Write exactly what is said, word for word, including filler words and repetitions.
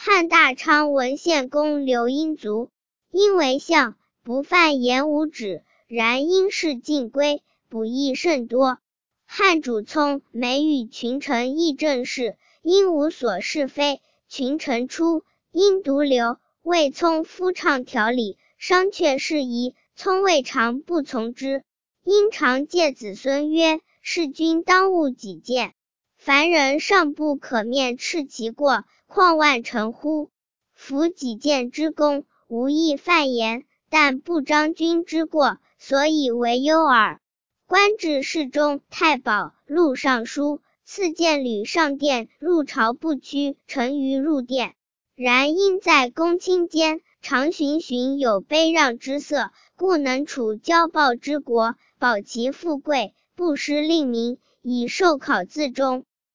汉大昌文献公刘英卒，因为相，不犯言无止，然因事尽归，补益甚多。汉主聪每与群臣议政事，因无所是非，群臣出，因独留，谓聪夫倡条理，商榷事宜，聪未尝不从之。因常戒子孙曰：事君当务己见，凡人尚不可面斥其过，况万臣乎？夫己见之功，无益犯言，但不彰君之过，所以为忧耳。官至侍中、太保、录尚书，赐谏旅上殿，入朝不趋，臣于入殿。然因在公卿间，常循循有卑让之色，故能处骄暴之国，保其富贵，不失令民，以受考自忠。